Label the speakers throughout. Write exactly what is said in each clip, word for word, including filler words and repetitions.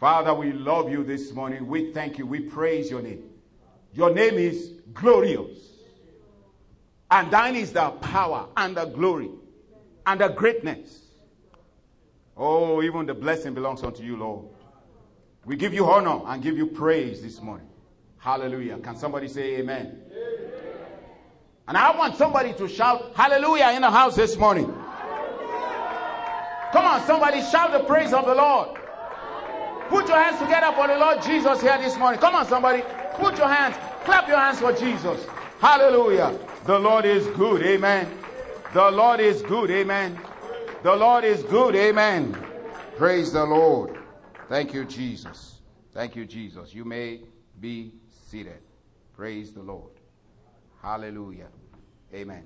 Speaker 1: Father, we love you this morning. We thank you. We praise your name. Your name is glorious. And thine is the power and the glory and the greatness. Oh, even the blessing belongs unto you, Lord. We give you honor and give you praise this morning. Hallelujah. Can somebody say amen? Amen. And I want somebody to shout hallelujah in the house this morning. Hallelujah. Come on, somebody shout the praise of the Lord. Put your hands together for the Lord Jesus here this morning. Come on, somebody. Put your hands. Clap your hands for Jesus. Hallelujah. The Lord is good. Amen. The Lord is good. Amen. The Lord is good. Amen. Praise the Lord. Thank you, Jesus. Thank you, Jesus. You may be seated. Praise the Lord. Hallelujah. Amen.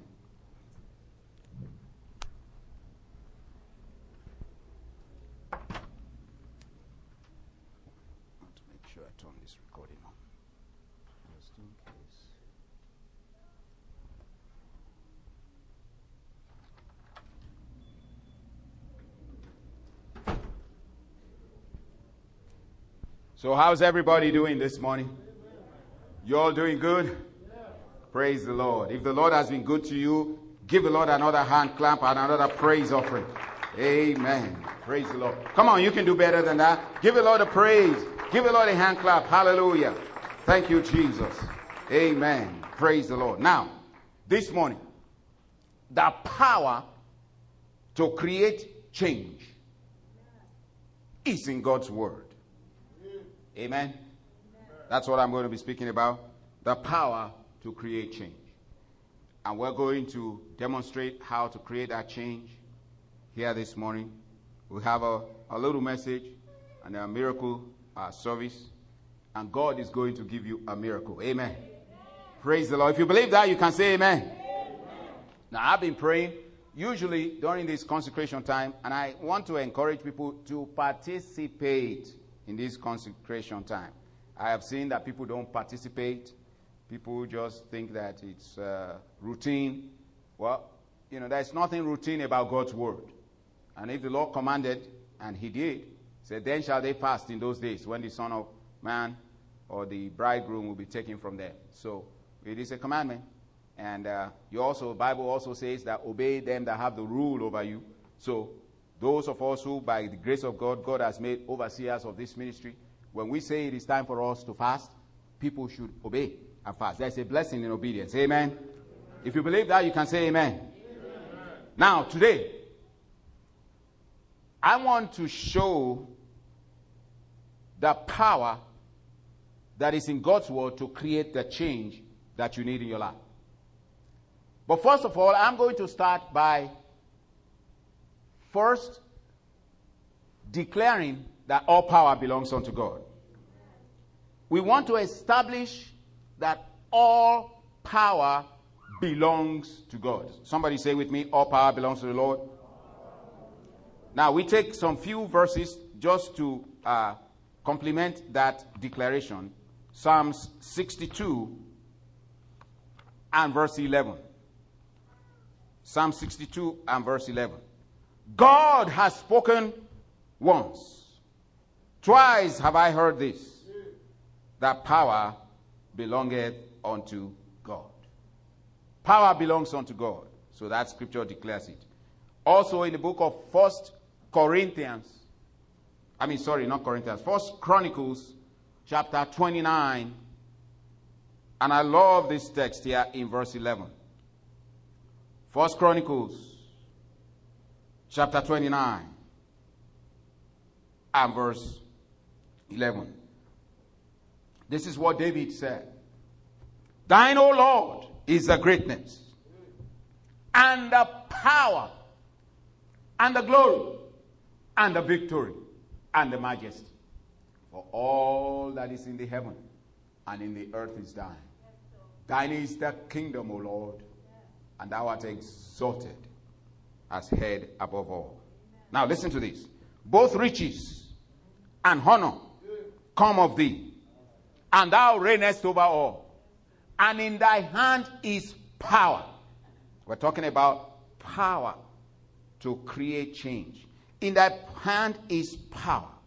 Speaker 1: So how's everybody doing this morning? You all doing good? Praise the Lord. If the Lord has been good to you, give the Lord another hand clap and another praise offering. Amen. Praise the Lord. Come on, you can do better than that. Give the Lord a praise. Give the Lord a hand clap. Hallelujah. Thank you, Jesus. Amen. Praise the Lord. Now, this morning, the power to create change is in God's word. Amen. That's what I'm going to be speaking about. The power to create change. And we're going to demonstrate how to create that change here this morning. We have a, a little message and a miracle uh, service. And God is going to give you a miracle. Amen. Amen. Praise the Lord. If you believe that, you can say amen. Amen. Now, I've been praying usually during this consecration time. And I want to encourage people to participate in this consecration time. I have seen that people don't participate. People just think that it's uh, routine. Well, you know, there's nothing routine about God's word. And if the Lord commanded, and he did, said, then shall they fast in those days when the Son of Man or the bridegroom will be taken from them. So it is a commandment. And uh, you also, the Bible also says that obey them that have the rule over you. So those of us who, by the grace of God, God has made overseers of this ministry, when we say it is time for us to fast, people should obey and fast. There's a blessing in obedience. Amen? Amen. If you believe that, you can say amen. Amen. Now, today, I want to show the power that is in God's word to create the change that you need in your life. But first of all, I'm going to start by first declaring that all power belongs unto God. We want to establish that all power belongs to God. Somebody say with me, all power belongs to the Lord. Now we take some few verses just to uh, complement that declaration. Psalms sixty-two and verse eleven. Psalm sixty-two and verse eleven. God has spoken once. Twice have I heard this, that power belongeth unto God. Power belongs unto God. So that scripture declares it. Also in the book of First Corinthians, I mean, sorry, not Corinthians, First Chronicles, chapter twenty-nine. And I love this text here in verse eleven. First Chronicles, chapter twenty-nine, and verse eleven. This is what David said. Thine, O Lord, is the greatness, and the power, and the glory, and the victory, and the majesty. For all that is in the heaven and in the earth is thine. Thine is the kingdom, O Lord, and thou art exalted as head above all. Now listen to this. Both riches and honor come of thee, and thou reignest over all. And in thy hand is power. We're talking about power to create change. In thy hand is power,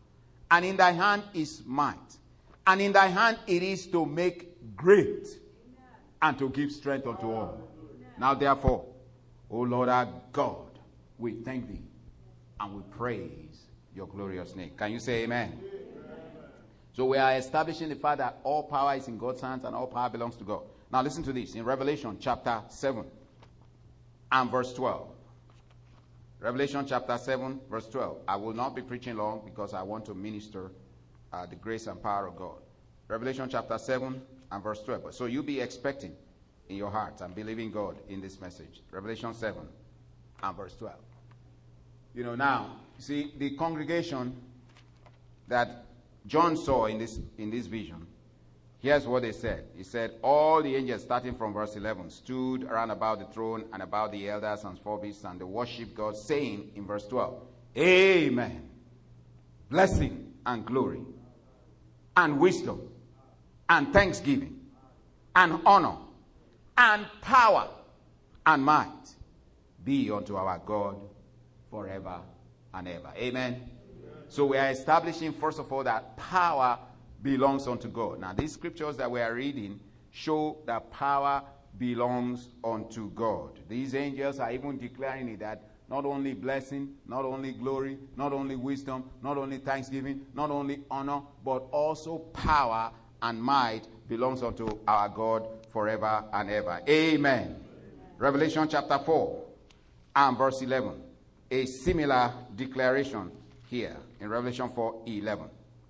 Speaker 1: and in thy hand is might, and in thy hand it is to make great, and to give strength unto all. Now therefore, O Lord our God, we thank thee, and we praise your glorious name. Can you say amen? Amen? So we are establishing the fact that all power is in God's hands and all power belongs to God. Now listen to this in Revelation chapter seven and verse twelve. Revelation chapter seven verse twelve. I will not be preaching long because I want to minister uh, the grace and power of God. Revelation chapter seven and verse twelve. So you be expecting in your heart and believing God in this message. Revelation seven and verse twelve. You know, now, you see, the congregation that John saw in this in this vision, here's what they said. He said, all the angels, starting from verse eleven, stood around about the throne and about the elders and four beasts, and they worshiped God, saying in verse twelve, Amen. Blessing and glory and wisdom and thanksgiving and honor and power and might be unto our God forever and ever. Amen. Amen. So we are establishing, first of all, that power belongs unto God. Now, these scriptures that we are reading show that power belongs unto God. These angels are even declaring it, that not only blessing, not only glory, not only wisdom, not only thanksgiving, not only honor, but also power and might belongs unto our God forever and ever. Amen. Amen. Revelation chapter four and verse eleven. A similar declaration here in Revelation four eleven.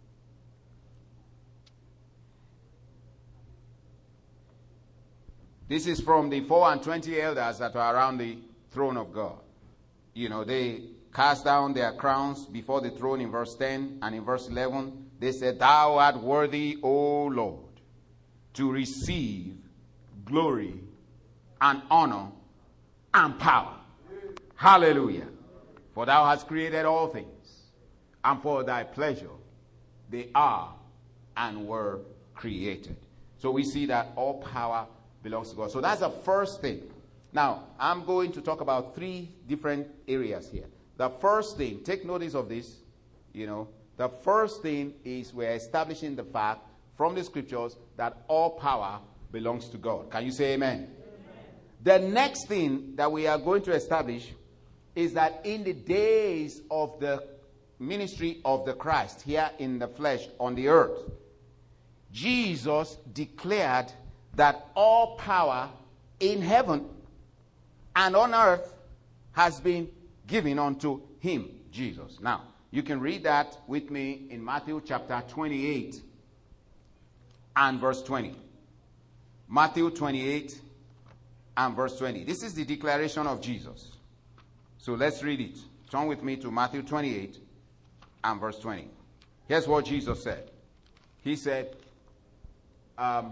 Speaker 1: This is from the four and twenty elders that are around the throne of God. You know, they cast down their crowns before the throne in verse ten, and in verse eleven they said, Thou art worthy, O Lord, to receive glory and honor and power. Hallelujah. For thou hast created all things, and for thy pleasure they are and were created. So we see that all power belongs to God. So that's the first thing. Now, I'm going to talk about three different areas here. The first thing, take notice of this, you know, the first thing is we're establishing the fact from the scriptures that all power belongs to God. Can you say amen? Amen. The next thing that we are going to establish is that in the days of the ministry of the Christ here in the flesh on the earth, Jesus declared that all power in heaven and on earth has been given unto him, Jesus. Now, you can read that with me in Matthew chapter twenty-eight and verse twenty. Matthew twenty-eight and verse twenty. This is the declaration of Jesus. So let's read it. Turn with me to Matthew twenty-eight and verse twenty. Here's what Jesus said. He said, um,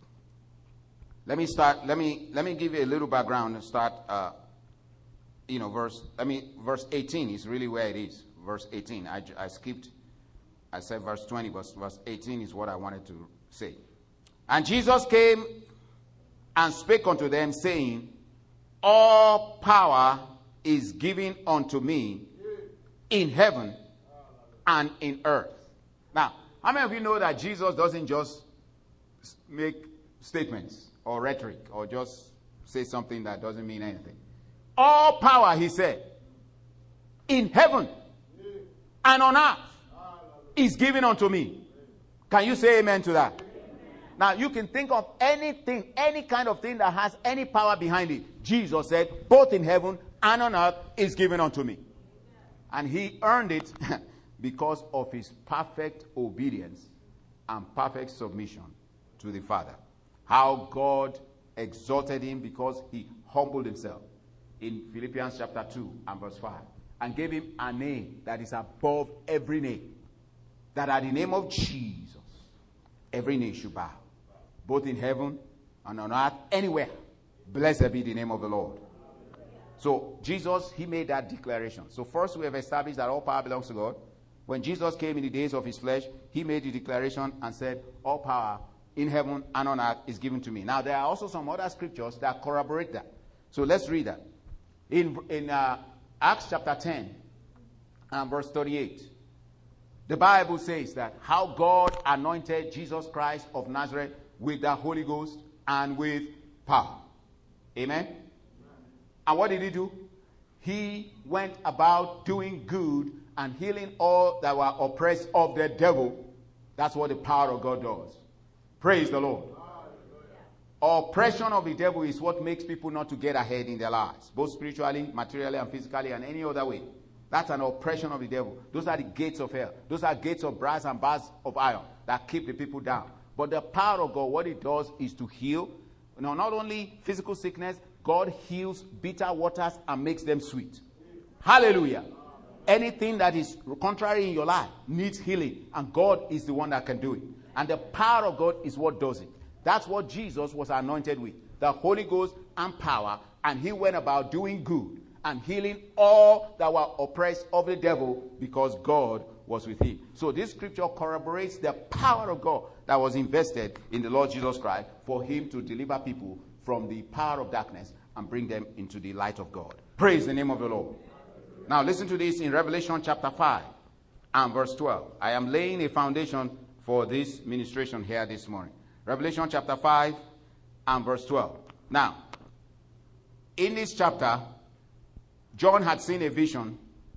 Speaker 1: let me start, let me let me give you a little background and start, uh, you know, verse, I mean, verse eighteen is really where it is. Verse eighteen. I, I skipped, I said verse twenty, but verse eighteen is what I wanted to say. And Jesus came and spake unto them, saying, All power is given unto me in heaven and in earth. Now, how many of you know that Jesus doesn't just make statements or rhetoric or just say something that doesn't mean anything? All power, he said, in heaven and on earth is given unto me. Can you say amen to that? Now, you can think of anything, any kind of thing that has any power behind it. Jesus said, both in heaven and on earth is given unto me. And he earned it because of his perfect obedience and perfect submission to the Father. How God exalted him because he humbled himself in Philippians chapter two and verse five. And gave him a name that is above every name. That at the name of Jesus, every knee should bow. Both in heaven and on earth, anywhere. Blessed be the name of the Lord. So Jesus, he made that declaration. So first we have established that all power belongs to God. When Jesus came in the days of his flesh, he made the declaration and said, all power in heaven and on earth is given to me. Now there are also some other scriptures that corroborate that. So let's read that. In, in uh, Acts chapter ten and verse thirty-eight. The Bible says that how God anointed Jesus Christ of Nazareth with the Holy Ghost and with power. Amen? And what did he do? He went about doing good and healing all that were oppressed of the devil. That's what the power of God does. Praise the Lord. Oppression of the devil is what makes people not to get ahead in their lives, both spiritually, materially, and physically, and any other way. That's an oppression of the devil. Those are the gates of hell. Those are gates of brass and bars of iron that keep the people down. But the power of God, what it does is to heal. You know, not only physical sickness, God heals bitter waters and makes them sweet. Hallelujah. Anything that is contrary in your life needs healing, and God is the one that can do it. And the power of God is what does it. That's what Jesus was anointed with, the Holy Ghost and power, and he went about doing good and healing all that were oppressed of the devil because God was with him. So this scripture corroborates the power of God that was invested in the Lord Jesus Christ for him to deliver people from the power of darkness and bring them into the light of God. Praise the name of the Lord. Now listen to this in Revelation chapter five and verse twelve. I am laying a foundation for this ministration here this morning. Revelation chapter five and verse twelve. Now, in this chapter, John had seen a vision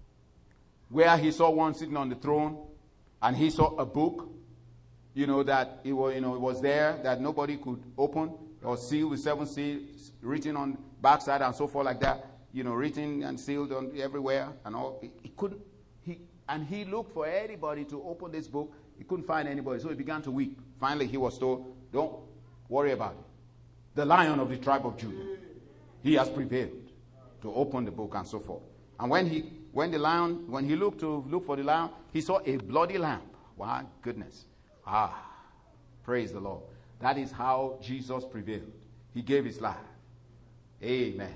Speaker 1: where he saw one sitting on the throne, and he saw a book, you know, that it was, you know, it was there that nobody could open, or sealed with seven seals, written on backside and so forth like that, you know, written and sealed on everywhere and all. He, he couldn't, he, and he looked for anybody to open this book. He couldn't find anybody, so he began to weep. Finally, he was told, don't worry about it. The Lion of the tribe of Judah, he has prevailed to open the book and so forth. And when he, when the lion, when he looked to look for the lion, he saw a bloody lamb. My goodness. Ah, praise the Lord. That is how Jesus prevailed. He gave his life. Amen.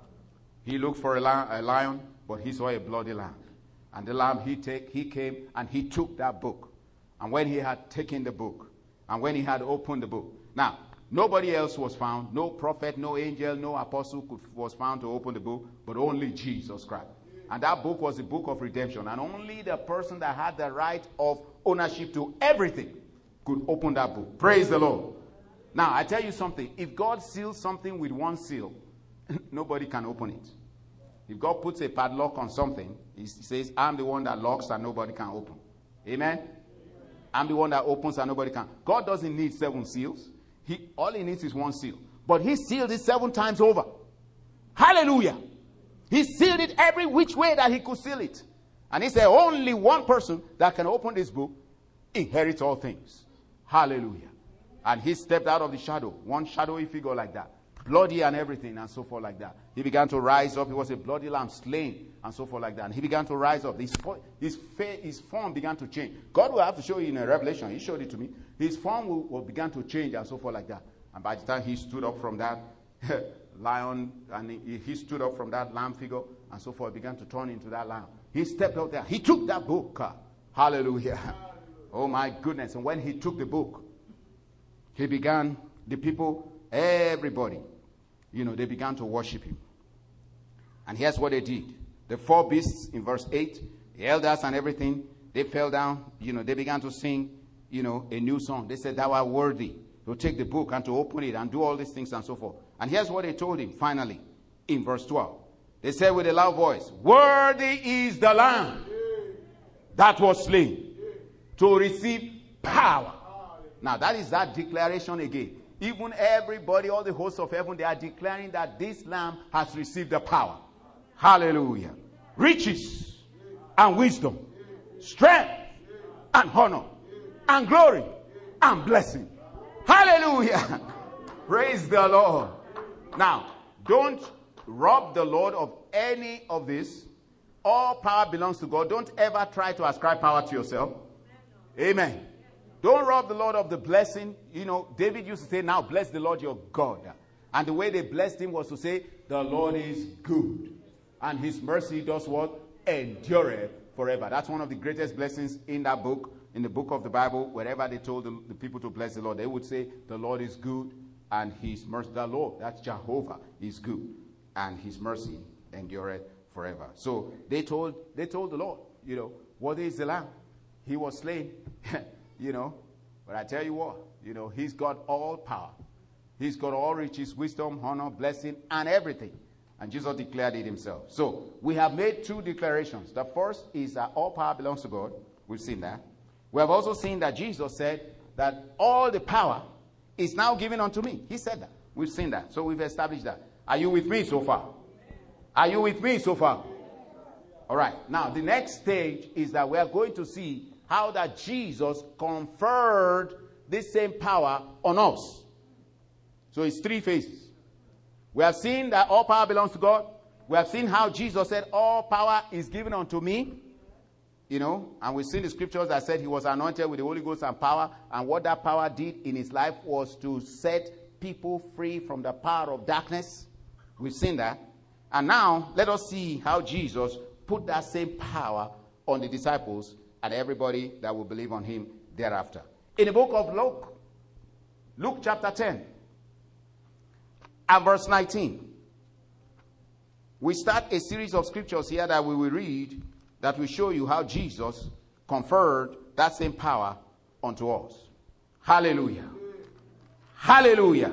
Speaker 1: He looked for a lion, a lion, but he saw a bloody lamb. And the lamb, he take, he came and he took that book. And when he had taken the book, and when he had opened the book. Now, nobody else was found. No prophet, no angel, no apostle could, was found to open the book, but only Jesus Christ. And that book was the book of redemption. And only the person that had the right of ownership to everything could open that book. Praise the Lord. Now, I tell you something. If God seals something with one seal, nobody can open it. If God puts a padlock on something, he says, I'm the one that locks and nobody can open. Amen? I'm the one that opens and nobody can. God doesn't need seven seals. He, all he needs is one seal. But he sealed it seven times over. Hallelujah. He sealed it every which way that he could seal it. And he said, only one person that can open this book inherits all things. Hallelujah. And he stepped out of the shadow. One shadowy figure like that. Bloody and everything and so forth like that. He began to rise up. He was a bloody lamb slain and so forth like that. And he began to rise up. His, his, fa- his form began to change. God will have to show you in a revelation. He showed it to me. His form will, will began to change and so forth like that. And by the time he stood up from that lion, and he, he stood up from that lamb figure and so forth, began to turn into that lamb. He stepped out there. He took that book. Uh, hallelujah. Oh my goodness. And when he took the book, he began, the people, everybody, you know, they began to worship him. And here's what they did. The four beasts in verse eight, the elders and everything, they fell down, you know, they began to sing, you know, a new song. They said, thou art worthy to take the book and to open it and do all these things and so forth. And here's what they told him finally in verse twelve. They said with a loud voice, worthy is the Lamb that was slain to receive power. Now that is that declaration again. Even everybody, all the hosts of heaven, they are declaring that this Lamb has received the power. Hallelujah. Riches and wisdom, strength and honor and glory and blessing. Hallelujah. Praise the Lord. Now, don't rob the Lord of any of this. All power belongs to God. Don't ever try to ascribe power to yourself. Amen. Don't rob the Lord of the blessing. You know, David used to say, now bless the Lord your God. And the way they blessed him was to say, the Lord is good. And his mercy does what? Endureth forever. That's one of the greatest blessings in that book, in the book of the Bible. Wherever they told the, the people to bless the Lord, they would say, the Lord is good and his mercy, the Lord, that's Jehovah, is good. And his mercy endureth forever. So they told, they told the Lord, you know, what is the Lamb? he was slain, you know. But I tell you what, you know, he's got all power. He's got all riches, wisdom, honor, blessing, and everything. And Jesus declared it himself. So we have made two declarations. The first is that all power belongs to God. We've seen that. We have also seen that Jesus said that all the power is now given unto me. He said that. We've seen that. So we've established that. Are you with me so far? Are you with me so far? All right. Now, the next stage is that we are going to see how that Jesus conferred this same power on us. So it's three phases. We have seen that all power belongs to God. We have seen how Jesus said all power is given unto me. You know, and we've seen the scriptures that said he was anointed with the Holy Ghost and power. And what that power did in his life was to set people free from the power of darkness. We've seen that. And now, let us see how Jesus put that same power on the disciples and everybody that will believe on him thereafter. In the book of Luke, Luke chapter ten, and verse nineteen, we start a series of scriptures here that we will read that will show you how Jesus conferred that same power unto us. Hallelujah. Hallelujah.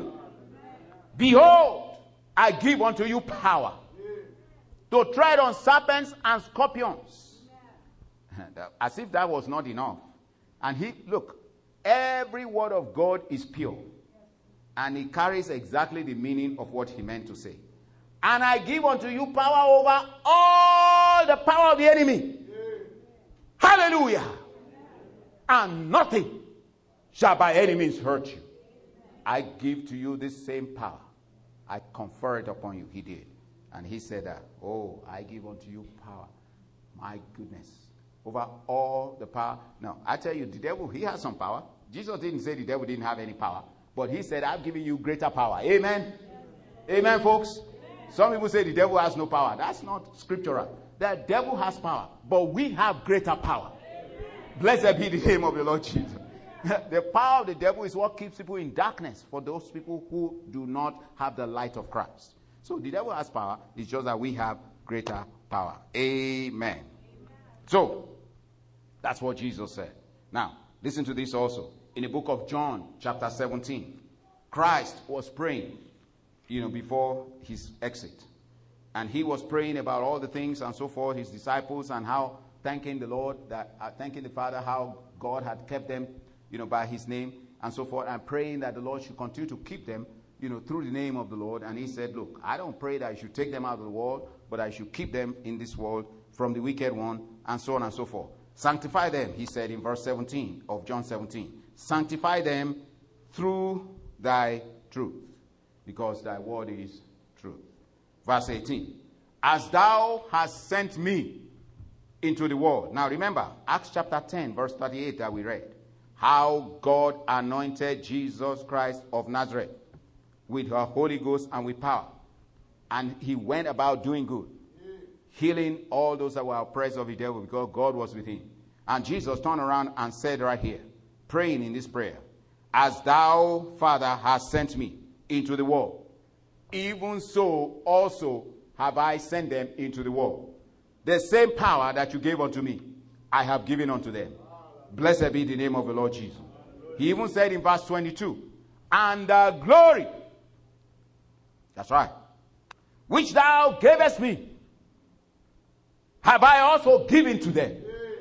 Speaker 1: Behold, I give unto you power to tread on serpents and scorpions. As if that was not enough. And he, look, every word of God is pure. And it carries exactly the meaning of what he meant to say. And I give unto you power over all the power of the enemy. Hallelujah. And nothing shall by any means hurt you. I give to you this same power. I confer it upon you. He did. And he said that, oh, I give unto you power. My goodness. Over all the power. Now, I tell you, the devil, he has some power. Jesus didn't say the devil didn't have any power. But he said, I've given you greater power. Amen? Amen, folks? Some people say the devil has no power. That's not scriptural. The devil has power. But we have greater power. Blessed be the name of the Lord Jesus. The power of the devil is what keeps people in darkness for those people who do not have the light of Christ. So the devil has power. It's just that we have greater power. Amen. So, that's what Jesus said. Now, listen to this also. In the book of John, chapter seventeen, Christ was praying, you know, before his exit. And he was praying about all the things and so forth, his disciples, and how thanking the Lord, that uh, thanking the Father, how God had kept them, you know, by his name and so forth, and praying that the Lord should continue to keep them, you know, through the name of the Lord. And he said, look, I don't pray that I should take them out of the world, but I should keep them in this world from the wicked one, and so on and so forth. Sanctify them, he said in verse seventeen of John seventeen. Sanctify them through thy truth, because thy word is truth. Verse eighteen. As thou hast sent me into the world. Now remember, Acts chapter ten, verse thirty-eight that we read. How God anointed Jesus Christ of Nazareth with the Holy Ghost and with power. And he went about doing good, healing all those that were oppressed of the devil, because God was with him. And Jesus turned around and said right here, praying in this prayer, as thou, Father, hast sent me into the world, even so also have I sent them into the world. The same power that you gave unto me, I have given unto them. Blessed be the name of the Lord Jesus. He even said in verse twenty-two, and the glory, that's right, which thou gavest me, have I also given to them,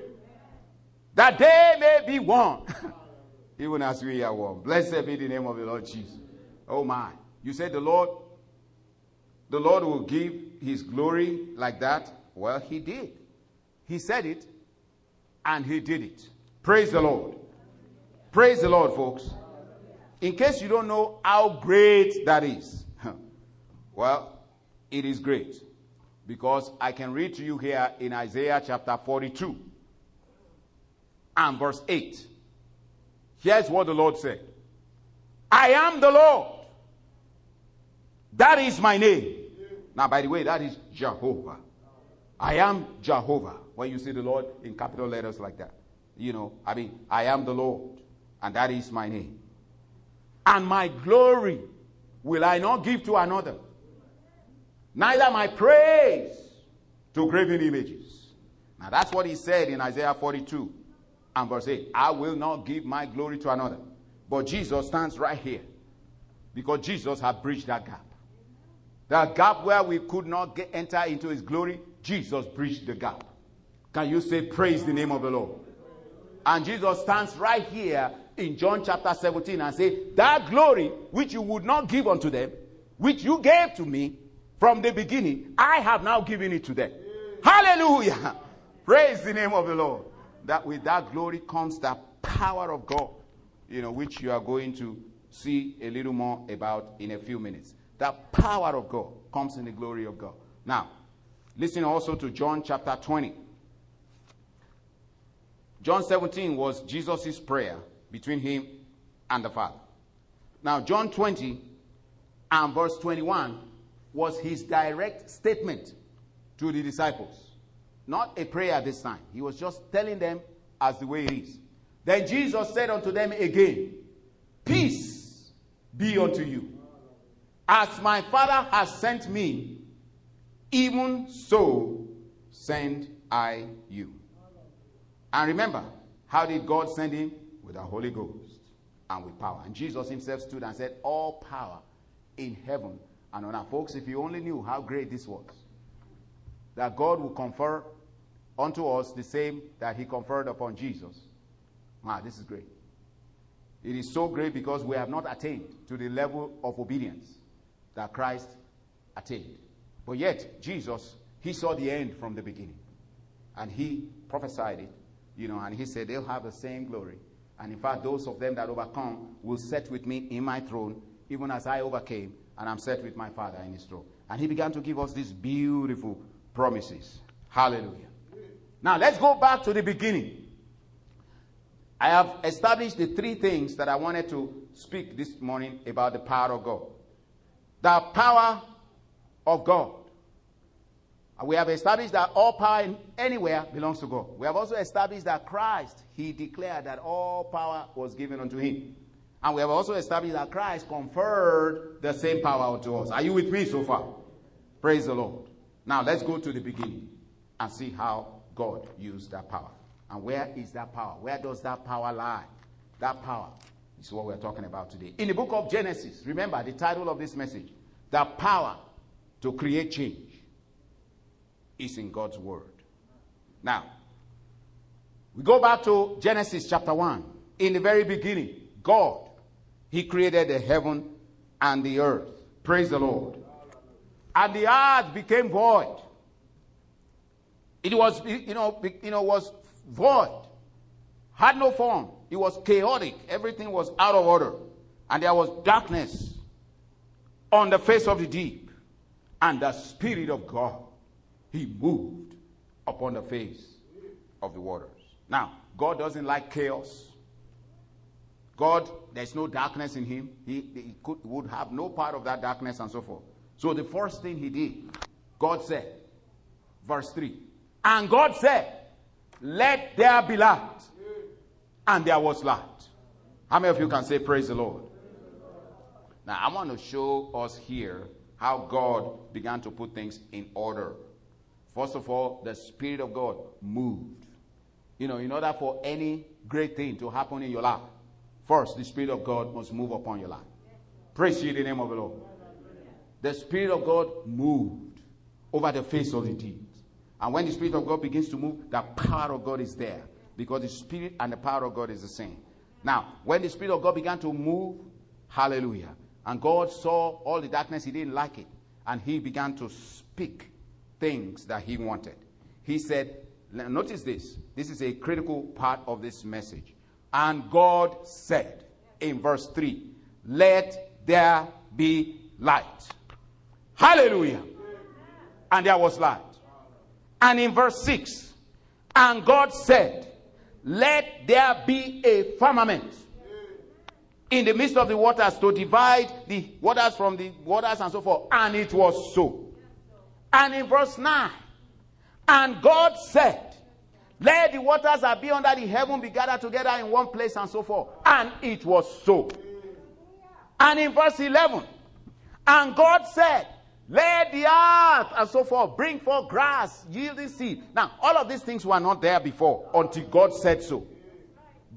Speaker 1: that they may be one, even as we are one. Blessed be the name of the Lord Jesus. Oh my. You said the Lord, the Lord will give his glory like that. Well, he did. He said it, and he did it. Praise the Lord. Praise the Lord, folks. In case you don't know how great that is, well, it is great. Because I can read to you here in Isaiah chapter forty-two and verse eight. Here's what the Lord said. I am the Lord. That is my name. Now, by the way, that is Jehovah. I am Jehovah. When you see the Lord in capital letters like that. You know, I mean, I am the Lord. And that is my name. And my glory will I not give to another. Neither my praise to graven images. Now that's what he said in Isaiah forty-two And verse eight, I will not give my glory to another. But Jesus stands right here because Jesus had bridged that gap. That gap where we could not get, enter into his glory, Jesus bridged the gap. Can you say, praise the name of the Lord? And Jesus stands right here in John chapter seventeen and say, that glory which you would not give unto them, which you gave to me from the beginning, I have now given it to them. Hallelujah. Praise the name of the Lord. That with that glory comes the power of God, you know, which you are going to see a little more about in a few minutes. The power of God comes in the glory of God. Now, listen also to John chapter twenty. John seventeen was Jesus' prayer between him and the Father. Now, John twenty and verse twenty-one was his direct statement to the disciples. Not a prayer this time. He was just telling them as the way it is. Then Jesus said unto them again, peace be unto you. As my Father has sent me, even so send I you. And remember, how did God send him? With the Holy Ghost and with power. And Jesus himself stood and said, all power in heaven and on earth. Folks, if you only knew how great this was, that God will confer unto us the same that he conferred upon Jesus. Wow, this is great. It is so great because we have not attained to the level of obedience that Christ attained. But yet, Jesus, he saw the end from the beginning. And he prophesied it, you know, and he said they'll have the same glory. And in fact, those of them that overcome will sit with me in my throne, even as I overcame, and I'm set with my Father in his throne. And he began to give us these beautiful promises. Hallelujah. Now, let's go back to the beginning. I have established the three things that I wanted to speak this morning about the power of God. The power of God. We have established that all power in anywhere belongs to God. We have also established that Christ, he declared that all power was given unto him. And we have also established that Christ conferred the same power unto us. Are you with me so far? Praise the Lord. Now let's go to the beginning and see how God used that power. And where is that power? Where does that power lie? That power is what we're talking about today. In the book of Genesis, remember the title of this message, the power to create change is in God's word. Now, we go back to Genesis chapter one. In the very beginning, God, he created the heaven and the earth. Praise the Lord. And the earth became void. It was, you know, you know, was void. Had no form. It was chaotic. Everything was out of order. And there was darkness on the face of the deep. And the Spirit of God, he moved upon the face of the waters. Now, God doesn't like chaos. God, there's no darkness in him. He, he could, would have no part of that darkness and so forth. So the first thing he did, God said, verse three, and God said, let there be light. And there was light. How many of you can say praise the Lord? Now, I want to show us here how God began to put things in order. First of all, the Spirit of God moved. You know, in order for any great thing to happen in your life, first, the Spirit of God must move upon your life. Praise ye the name of the Lord. The Spirit of God moved over the face of the deep. And when the Spirit of God begins to move, the power of God is there. Because the Spirit and the power of God is the same. Now, when the Spirit of God began to move, hallelujah, and God saw all the darkness, he didn't like it. And he began to speak things that he wanted. He said, notice this. This is a critical part of this message. And God said in verse three, let there be light. Hallelujah. And there was light. And in verse six, and God said, let there be a firmament in the midst of the waters to divide the waters from the waters and so forth. And it was so. And in verse nine, and God said, let the waters that be under the heaven be gathered together in one place and so forth. And it was so. And in verse eleven, and God said, let the earth and so forth bring forth grass, yielding seed. Now, all of these things were not there before until God said so.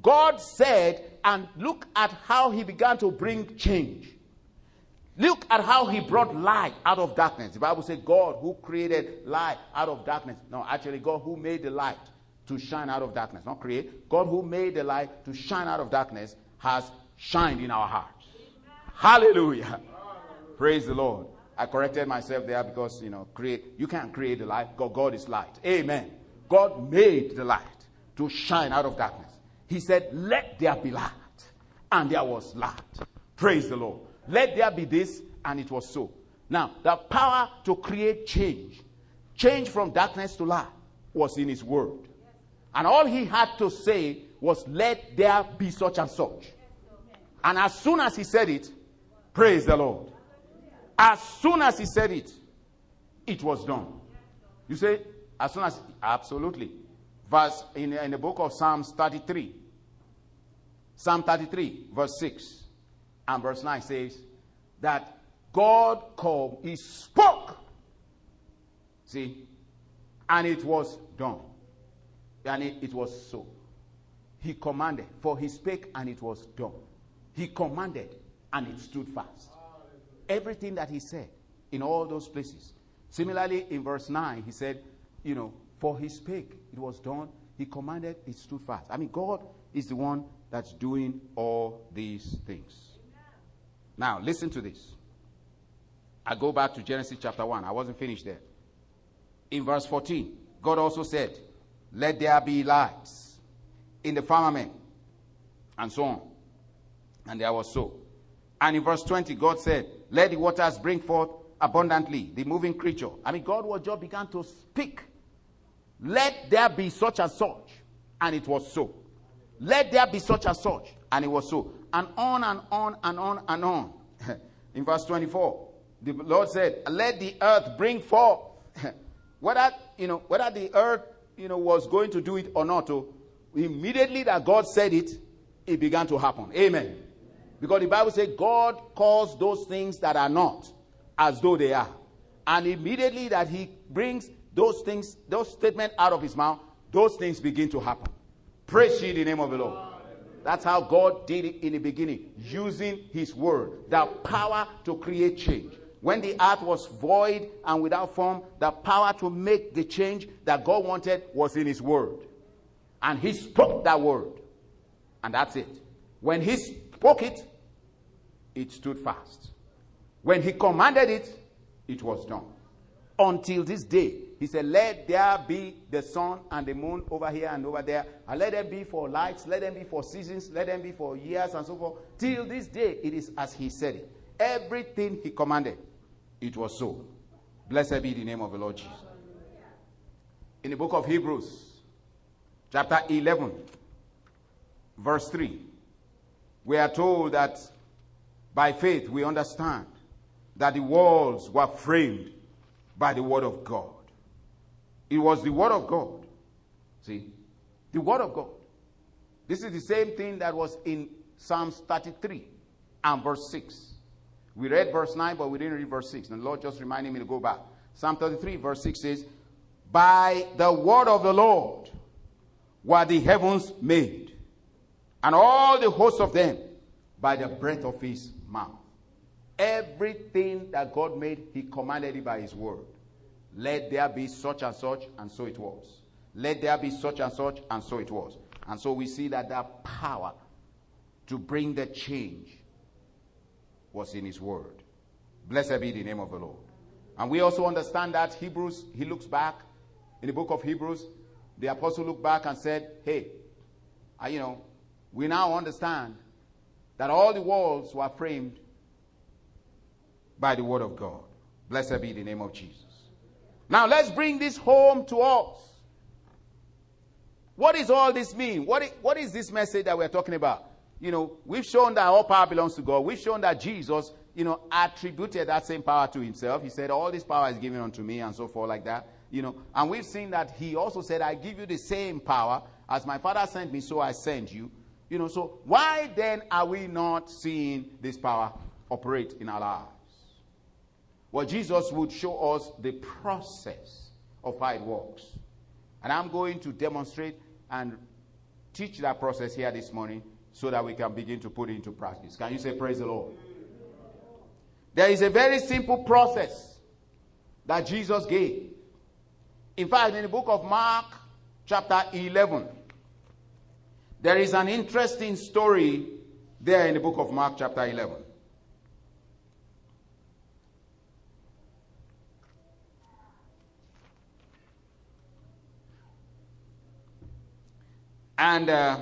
Speaker 1: God said, and look at how he began to bring change. Look at how he brought light out of darkness. The Bible said God who created light out of darkness. No, actually God who made the light to shine out of darkness. Not create. God who made the light to shine out of darkness has shined in our hearts. Hallelujah. Hallelujah. Praise the Lord. I corrected myself there because, you know, create. You can't create the light. God, God is light. Amen. God made the light to shine out of darkness. He said, let there be light. And there was light. Praise the Lord. Let there be this, and it was so. Now, the power to create change, change from darkness to light, was in his word. And all he had to say was, let there be such and such. And as soon as he said it, praise the Lord. As soon as he said it, it was done. You say, as soon as, absolutely. Verse in, in the book of Psalms thirty-three. Psalm thirty-three, verse six. And verse nine says that God called, he spoke. See? And it was done. And it, it was so. He commanded, for he spake and it was done. He commanded and it stood fast. Everything that he said in all those places. Similarly, in verse nine, he said, you know, for he spake, it was done. He commanded, it stood fast. I mean, God is the one that's doing all these things. Now, listen to this. I go back to Genesis chapter one. I wasn't finished there. In verse fourteen, God also said, let there be lights in the firmament, and so on. And there was so. And in verse twenty, God said, let the waters bring forth abundantly the moving creature. I mean, God was just began to speak. Let there be such and such. And it was so. Let there be such and such. And it was so. And on and on and on and on. In verse twenty-four, the Lord said, let the earth bring forth. whether, you know, whether the earth, you know, was going to do it or not, oh, immediately that God said it, it began to happen. Amen. Because the Bible says God calls those things that are not as though they are. And immediately that he brings those things, those statements out of his mouth, those things begin to happen. Praise ye the name of the Lord. That's how God did it in the beginning, using his word, the power to create change. When the earth was void and without form, the power to make the change that God wanted was in his word. And he spoke that word. And that's it. When he spoke it, it stood fast. When he commanded it, it was done. Until this day, he said, let there be the sun and the moon over here and over there. And let them be for lights, let them be for seasons, let them be for years and so forth. Till this day, it is as he said it. Everything he commanded, it was so. Blessed be the name of the Lord Jesus. In the book of Hebrews, chapter eleven, verse three, we are told that by faith we understand that the worlds were framed by the word of God. It was the word of God. See? The word of God. This is the same thing that was in Psalms thirty-three and verse six. We read verse nine, but we didn't read verse six. And the Lord just reminded me to go back. Psalm thirty-three, verse six says, by the word of the Lord were the heavens made, and all the hosts of them by the breath of his mouth. Everything that God made, he commanded it by his word. Let there be such and such, and so it was. Let there be such and such, and so it was. And so we see that that power to bring the change was in his word. Blessed be the name of the Lord. And we also understand that Hebrews, he looks back in the book of Hebrews, the apostle looked back and said, hey, uh, you know, we now understand that all the worlds were framed by the word of God. Blessed be the name of Jesus. Now let's bring this home to us. What does all this mean? What is, what is this message that we're talking about? You know, we've shown that all power belongs to God. We've shown that Jesus, you know, attributed that same power to himself. He said, all this power is given unto me, and so forth like that. You know, and we've seen that he also said, I give you the same power. As my Father sent me, so I send you. You know, so why then are we not seeing this power operate in our lives? Well, Jesus would show us the process of how it works. And I'm going to demonstrate and teach that process here this morning so that we can begin to put it into practice. Can you say praise the Lord? There is a very simple process that Jesus gave. In fact, in the book of Mark, chapter eleven, there is an interesting story there in the book of Mark, chapter eleven. And uh,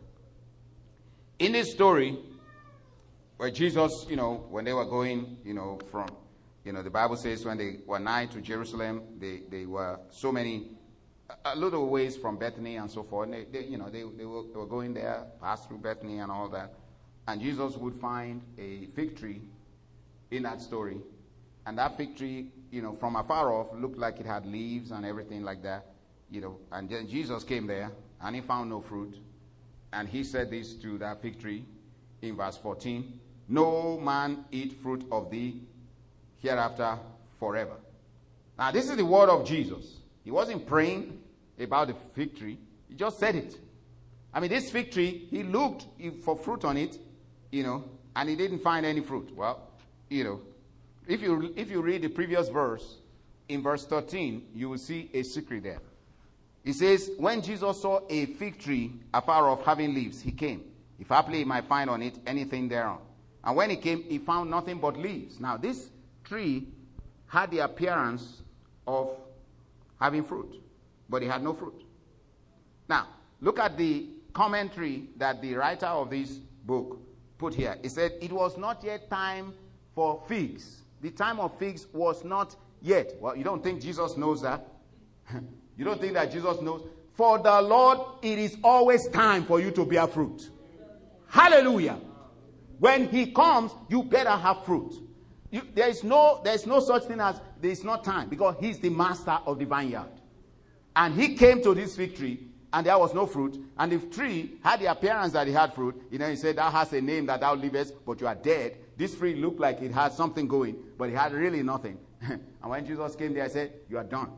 Speaker 1: in this story, where Jesus, you know, when they were going, you know, from, you know, the Bible says when they were nigh to Jerusalem, they, they were so many, a little ways from Bethany and so forth. And they, they, you know, they, they, were, they were going there, passed through Bethany and all that. And Jesus would find a fig tree in that story. And that fig tree, you know, from afar off, looked like it had leaves and everything like that. You know, and then Jesus came there. And he found no fruit. And he said this to that fig tree in verse fourteen. No man eat fruit of thee hereafter forever. Now this is the word of Jesus. He wasn't praying about the fig tree. He just said it. I mean, this fig tree, he looked for fruit on it, you know, and he didn't find any fruit. Well, you know, if you, if you read the previous verse, in verse thirteen, you will see a secret there. He says, when Jesus saw a fig tree afar off having leaves, he came. If haply he might find on it anything thereon. And when he came, he found nothing but leaves. Now, this tree had the appearance of having fruit, but it had no fruit. Now, look at the commentary that the writer of this book put here. He said, it was not yet time for figs. The time of figs was not yet. Well, you don't think Jesus knows that? You don't think that Jesus knows? For the Lord, it is always time for you to bear fruit. Hallelujah. When he comes, you better have fruit. You, there is no, there is no such thing as there is not time, because he's the master of the vineyard. And he came to this fig tree, and there was no fruit. And the tree had the appearance that it had fruit. You know, he said, thou hast a name that thou livest, but you are dead. This tree looked like it had something going, but it had really nothing. And when Jesus came there, I said, you are done.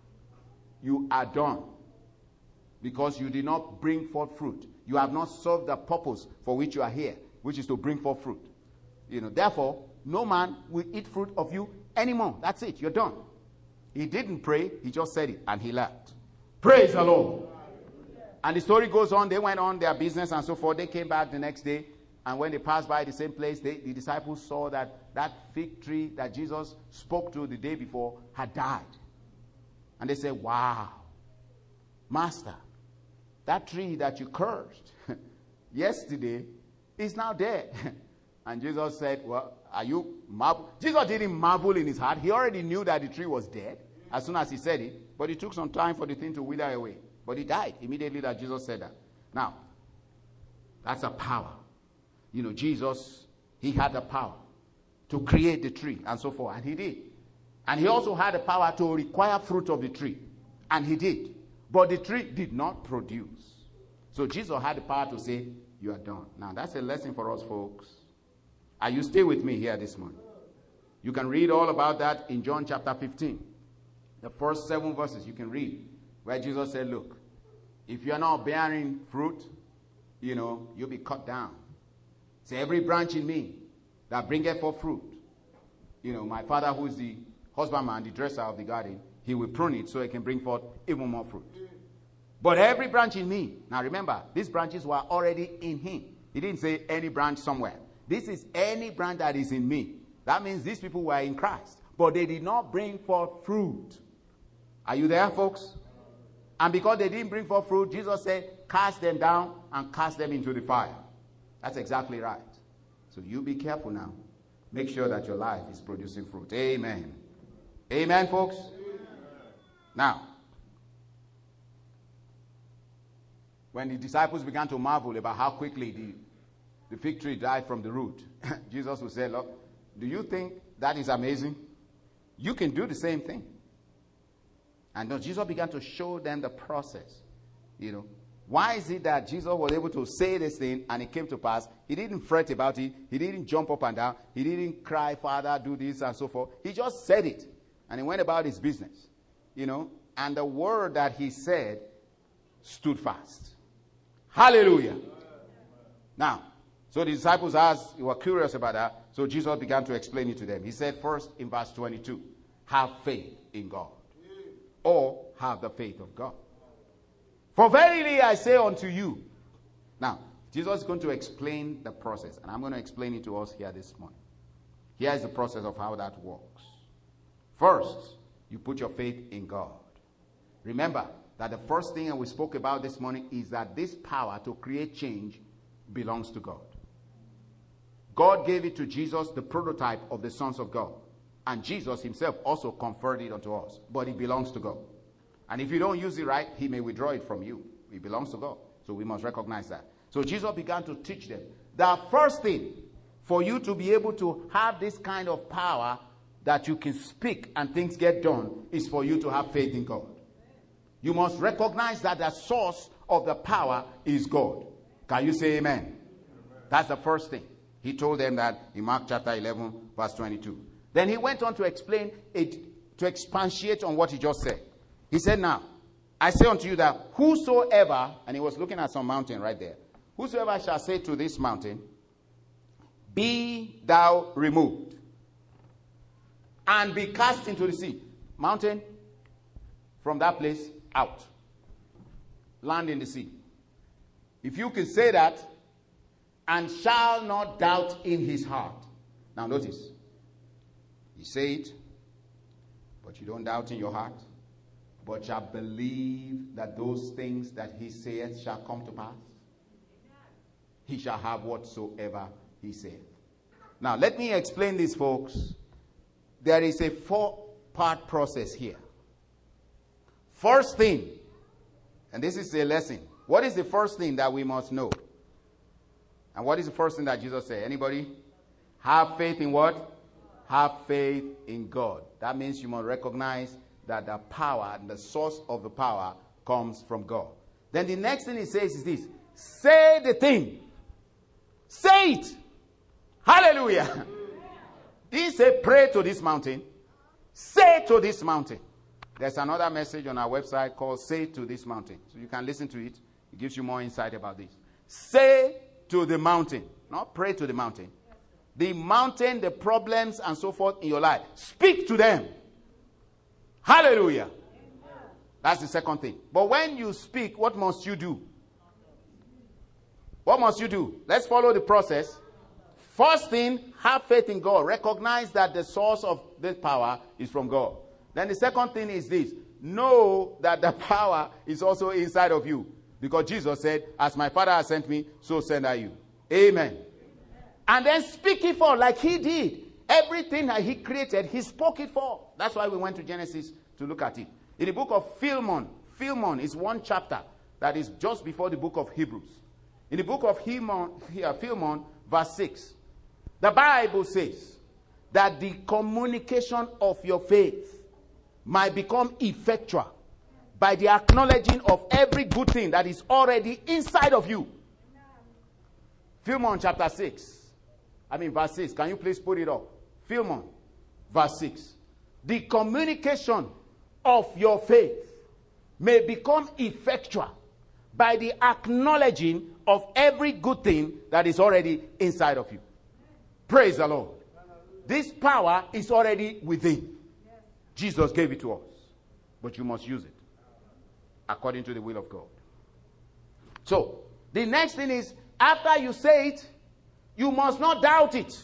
Speaker 1: You are done. Because you did not bring forth fruit. You have not served the purpose for which you are here, which is to bring forth fruit. You know, therefore, no man will eat fruit of you anymore. That's it. You're done. He didn't pray. He just said it, and he left. Praise the Lord. And the story goes on. They went on their business and so forth. They came back the next day, and when they passed by the same place, they, the disciples saw that that fig tree that Jesus spoke to the day before had died. And they said, wow, Master, that tree that you cursed yesterday is now dead. And Jesus said, well, are you marvel? Jesus didn't marvel in his heart. He already knew that the tree was dead as soon as he said it. But it took some time for the thing to wither away. But he died immediately that Jesus said that. Now, that's a power. You know, Jesus, he had the power to create the tree and so forth. And he did. And he also had the power to require fruit of the tree. And he did. But the tree did not produce. So Jesus had the power to say, you are done. Now, that's a lesson for us, folks. Are you still with me here this morning? You can read all about that in John chapter fifteen. The first seven verses you can read. Where Jesus said, look, if you're not bearing fruit, you know, you'll be cut down. Say, every branch in me that bringeth forth fruit. You know, my Father who is the husbandman, the dresser of the garden, he will prune it so it can bring forth even more fruit. But every branch in me, now remember, these branches were already in him. He didn't say any branch somewhere. This is any branch that is in me. That means these people were in Christ, but they did not bring forth fruit. Are you there, folks? And because they didn't bring forth fruit, Jesus said, cast them down and cast them into the fire. That's exactly right. So you be careful now. Make sure that your life is producing fruit. Amen. Amen, folks? Now, when the disciples began to marvel about how quickly the, the fig tree died from the root, Jesus would say, look, do you think that is amazing? You can do the same thing. And then Jesus began to show them the process. You know, why is it that Jesus was able to say this thing and it came to pass? He didn't fret about it. He didn't jump up and down. He didn't cry, Father, do this and so forth. He just said it. And he went about his business. You know, and the word that he said stood fast. Hallelujah. Now, so the disciples asked, they were curious about that. So Jesus began to explain it to them. He said first in verse twenty-two, have faith in God. Or have the faith of God. For verily I say unto you. Now, Jesus is going to explain the process. And I'm going to explain it to us here this morning. Here is the process of how that works. First, you put your faith in God. Remember that the first thing that we spoke about this morning is that this power to create change belongs to God. God gave it to Jesus, the prototype of the sons of God. And Jesus himself also conferred it unto us. But it belongs to God. And if you don't use it right, he may withdraw it from you. It belongs to God. So we must recognize that. So Jesus began to teach them. The first thing for you to be able to have this kind of power that you can speak and things get done is for you to have faith in God. You must recognize that the source of the power is God. Can you say amen? Amen. That's the first thing. He told them that in Mark chapter eleven, verse twenty-two. Then he went on to explain it, to expatiate on what he just said. He said, now, I say unto you that whosoever, and he was looking at some mountain right there, whosoever shall say to this mountain, be thou removed, and be cast into the sea. Mountain, from that place, out. Land in the sea. If you can say that, and shall not doubt in his heart. Now notice, you say it, but you don't doubt in your heart, but shall believe that those things that he saith shall come to pass. He shall have whatsoever he saith. Now let me explain this, folks. There is a four-part process here. First thing, and this is a lesson. What is the first thing that we must know? And what is the first thing that Jesus said? Anybody? Have faith in what? Have faith in God. That means you must recognize that the power and the source of the power comes from God. Then the next thing he says is this. Say the thing. Say it. Hallelujah. He said, pray to this mountain. Say to this mountain. There's another message on our website called Say to This Mountain. So you can listen to it. It gives you more insight about this. Say to the mountain. Not pray to the mountain. The mountain, the problems, and so forth in your life. Speak to them. Hallelujah. That's the second thing. But when you speak, what must you do? What must you do? Let's follow the process. First thing, have faith in God. Recognize that the source of this power is from God. Then the second thing is this. Know that the power is also inside of you. Because Jesus said, as my Father has sent me, so send I you. Amen. Amen. And then speak it for like he did. Everything that he created, he spoke it for. That's why we went to Genesis to look at it. In the book of Philemon, Philemon is one chapter that is just before the book of Hebrews. In the book of Philemon, Philemon verse six, the Bible says that the communication of your faith might become effectual by the acknowledging of every good thing that is already inside of you. Philemon chapter six. I mean verse six. Can you please put it up? Philemon verse six. The communication of your faith may become effectual by the acknowledging of every good thing that is already inside of you. Praise the Lord. This power is already within. Jesus gave it to us. But you must use it according to the will of God. So, the next thing is, after you say it, you must not doubt it.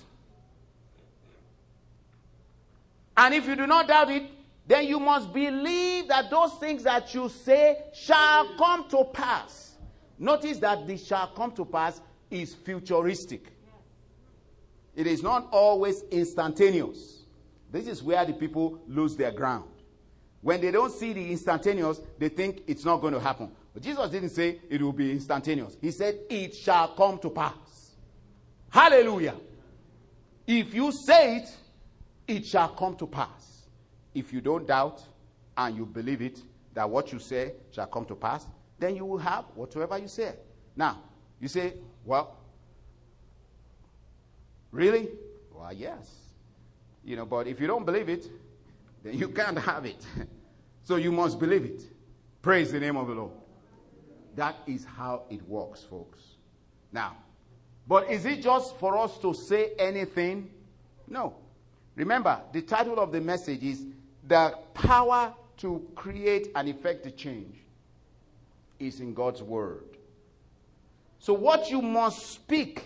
Speaker 1: And if you do not doubt it, then you must believe that those things that you say shall come to pass. Notice that the shall come to pass is futuristic. It is not always instantaneous. This is where the people lose their ground. When they don't see the instantaneous, they think it's not going to happen. But Jesus didn't say it will be instantaneous. He said it shall come to pass. Hallelujah. If you say it, it shall come to pass. If you don't doubt and you believe it, that what you say shall come to pass, then you will have whatsoever you say. Now, you say, well, really? Well, yes. You know, but if you don't believe it, then you can't have it. So you must believe it. Praise the name of the Lord. That is how it works, folks. Now, but is it just for us to say anything? No. Remember, the title of the message is The Power to Create and Effect a Change is in God's Word. So what you must speak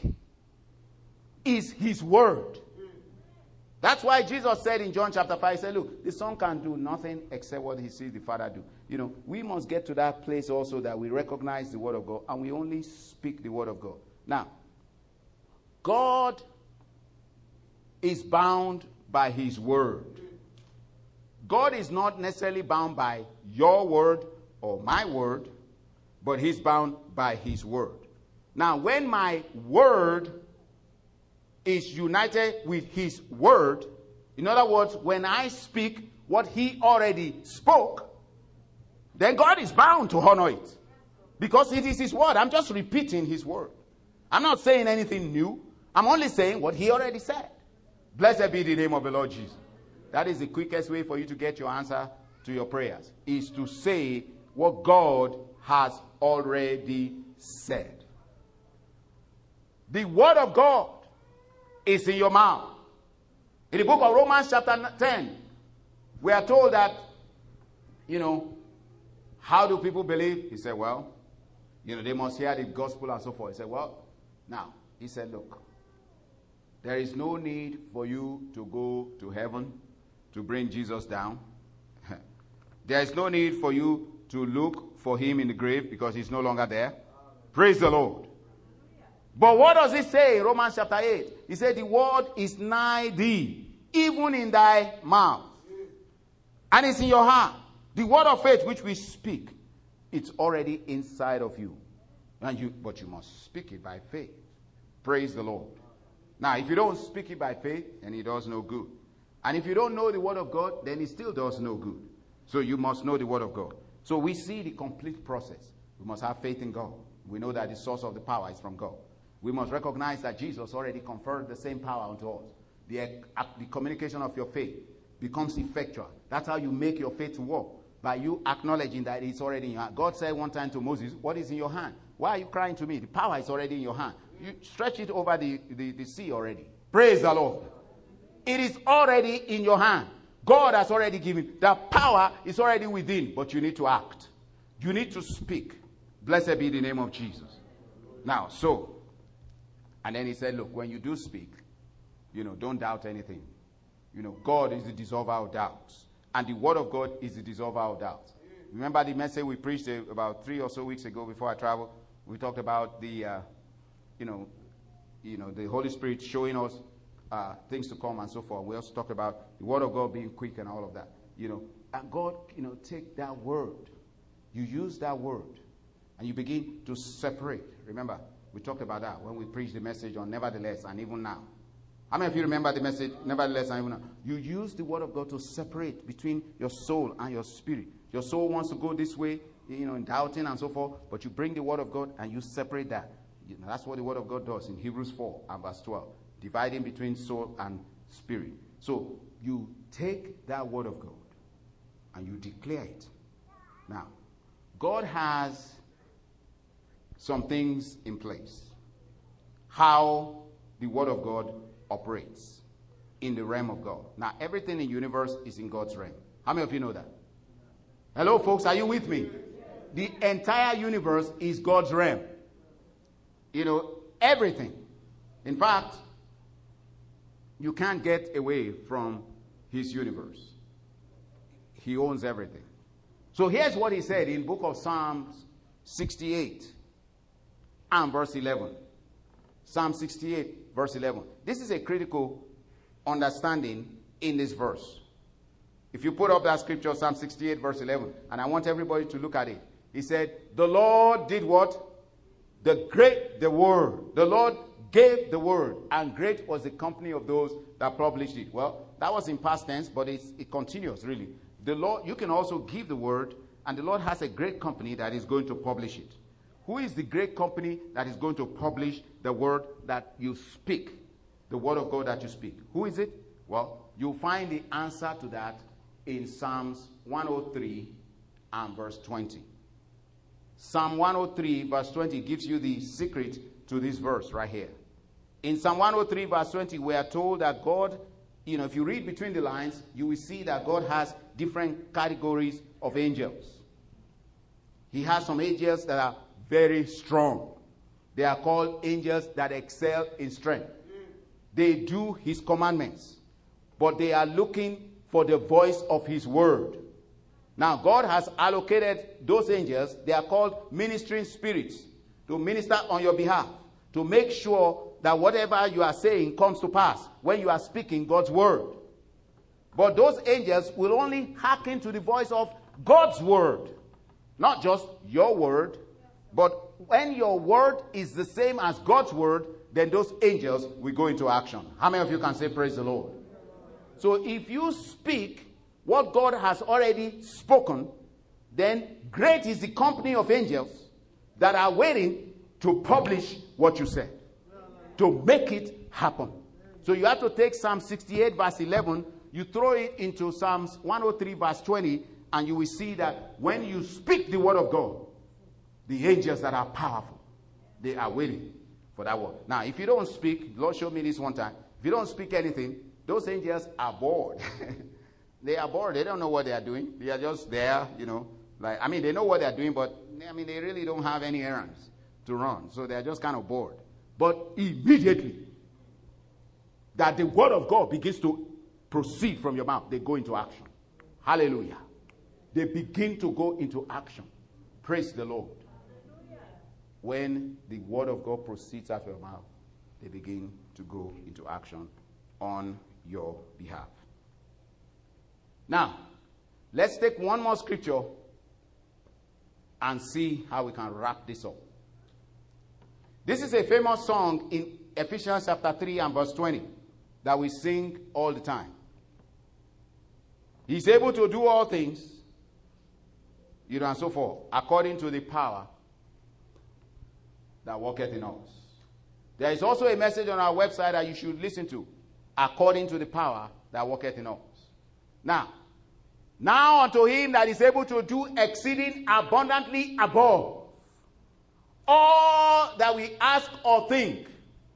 Speaker 1: is His Word. That's why Jesus said in John chapter five, he said, look, the Son can do nothing except what he sees the Father do. You know, we must get to that place also that we recognize the Word of God and we only speak the Word of God. Now, God is bound by His Word. God is not necessarily bound by your word or my word, but He's bound by His Word. Now, when my word is united with His Word, in other words, when I speak what He already spoke, then God is bound to honor it. Because it is His Word. I'm just repeating His Word. I'm not saying anything new. I'm only saying what He already said. Blessed be the name of the Lord Jesus. That is the quickest way for you to get your answer to your prayers, is to say what God has already said. The Word of God is in your mouth. In the book of Romans chapter ten, we are told that, you know, how do people believe? He said, well, you know, they must hear the gospel and so forth. He said, well, now, he said, look, there is no need for you to go to heaven to bring Jesus down. There is no need for you to look for Him in the grave because He's no longer there. Praise the Lord. But what does it say in Romans chapter eight? He said, the word is nigh thee, even in thy mouth. And it's in your heart. The word of faith which we speak, it's already inside of you. And you, but you must speak it by faith. Praise the Lord. Now, if you don't speak it by faith, then it does no good. And if you don't know the word of God, then it still does no good. So you must know the word of God. So we see the complete process. We must have faith in God. We know that the source of the power is from God. We must recognize that Jesus already conferred the same power unto us. The, uh, the communication of your faith becomes effectual. That's how you make your faith to work. By you acknowledging that it's already in your hand. God said one time to Moses, what is in your hand? Why are you crying to me? The power is already in your hand. You stretch it over the, the, the sea already. Praise the Lord. It is already in your hand. God has already given. The power is already within, but you need to act. You need to speak. Blessed be the name of Jesus. Now, so, and then he said, look, when you do speak, you know, don't doubt anything. You know, God is the dissolver of doubts. And the word of God is the dissolver of doubts. Remember the message we preached about three or so weeks ago before I traveled? We talked about the, uh, you know, you know, the Holy Spirit showing us uh, things to come and so forth. We also talked about the word of God being quick and all of that. You know, and God, you know, take that word. You use that word and you begin to separate. Remember, we talked about that when we preached the message on nevertheless and even now. How many of you remember the message, nevertheless and even now? You use the word of God to separate between your soul and your spirit. Your soul wants to go this way, you know, in doubting and so forth, but you bring the word of God and you separate that. You know, that's what the word of God does in Hebrews four and verse twelve, dividing between soul and spirit. So you take that word of God and you declare it. Now, God has some things in place. How the word of God operates in the realm of God. Now, everything in the universe is in God's realm. How many of you know that? Hello, folks, are you with me? The entire universe is God's realm. You know, everything. In fact, you can't get away from His universe. He owns everything. So here's what he said in book of Psalms sixty-eight and verse eleven. Psalm sixty-eight, verse eleven. This is a critical understanding in this verse. If you put up that scripture, Psalm sixty-eight, verse eleven, and I want everybody to look at it. He said, the Lord did what? The great, the word. The Lord gave the word, and great was the company of those that published it. Well, that was in past tense, but it's, it continues, really. The Lord, you can also give the word, and the Lord has a great company that is going to publish it. Who is the great company that is going to publish the word that you speak? The word of God that you speak. Who is it? Well, you'll find the answer to that in Psalms one oh three and verse twenty. Psalm one oh three verse twenty gives you the secret to this verse right here. In Psalm one oh three verse twenty, we are told that God, you know, if you read between the lines, you will see that God has different categories of angels. He has some angels that are very strong. They are called angels that excel in strength. They do his commandments, but they are looking for the voice of his word. Now, God has allocated those angels. They are called ministering spirits to minister on your behalf, to make sure that whatever you are saying comes to pass when you are speaking God's word. But those angels will only hearken to the voice of God's word, not just your word. But when your word is the same as God's word, then those angels will go into action. How many of you can say praise the Lord? So if you speak what God has already spoken, then great is the company of angels that are waiting to publish what you said, to make it happen. So you have to take Psalm sixty-eight verse eleven, you throw it into Psalms one oh three verse twenty, and you will see that when you speak the word of God, the angels that are powerful, they are waiting for that word. Now, if you don't speak, the Lord showed me this one time. If you don't speak anything, those angels are bored. They are bored. They don't know what they are doing. They are just there, you know. Like, I mean, they know what they are doing, but, I mean, they really don't have any errands to run. So they are just kind of bored. But immediately that the word of God begins to proceed from your mouth, they go into action. Hallelujah. They begin to go into action. Praise the Lord. When the word of God proceeds out of your mouth, they begin to go into action on your behalf. Now, let's take one more scripture and see how we can wrap this up. This is a famous song in Ephesians chapter three and verse twenty that we sing all the time. He's able to do all things, you know, and so forth, according to the power that worketh in us. There is also a message on our website that you should listen to, according to the power that worketh in us. Now, now unto him that is able to do exceeding abundantly above all that we ask or think.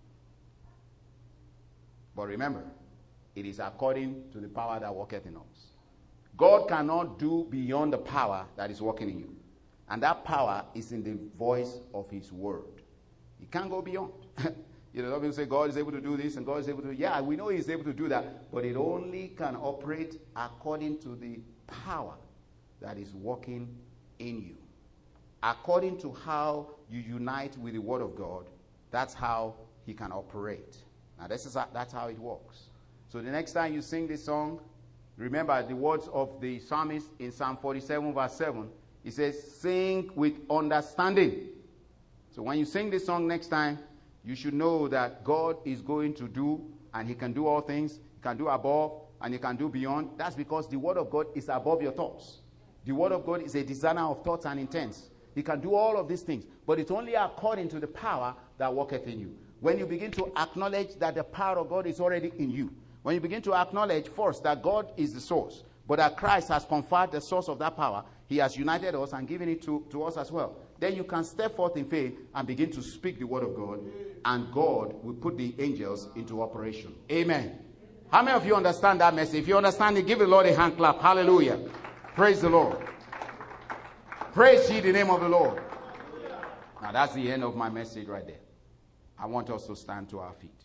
Speaker 1: But remember, it is according to the power that worketh in us. God cannot do beyond the power that is working in you. And that power is in the voice of his word. He can't go beyond. You know, some people say God is able to do this and God is able to. Yeah, we know he's able to do that. But it only can operate according to the power that is working in you. According to how you unite with the word of God, that's how he can operate. Now, this is, that's how it works. So the next time you sing this song, remember the words of the psalmist in Psalm forty-seven verse seven. He says, sing with understanding. So when you sing this song next time, you should know that God is going to do, and he can do all things. He can do above, and he can do beyond. That's because the word of God is above your thoughts. The word of God is a designer of thoughts and intents. He can do all of these things, but it's only according to the power that worketh in you. When you begin to acknowledge that the power of God is already in you, when you begin to acknowledge first that God is the source, but that Christ has conferred the source of that power, he has united us and given it to, to us as well. Then you can step forth in faith and begin to speak the word of God, and God will put the angels into operation. Amen. How many of you understand that message? If you understand it, give the Lord a hand clap. Hallelujah. Praise the Lord. Praise ye the name of the Lord. Now that's the end of my message right there. I want us to stand to our feet.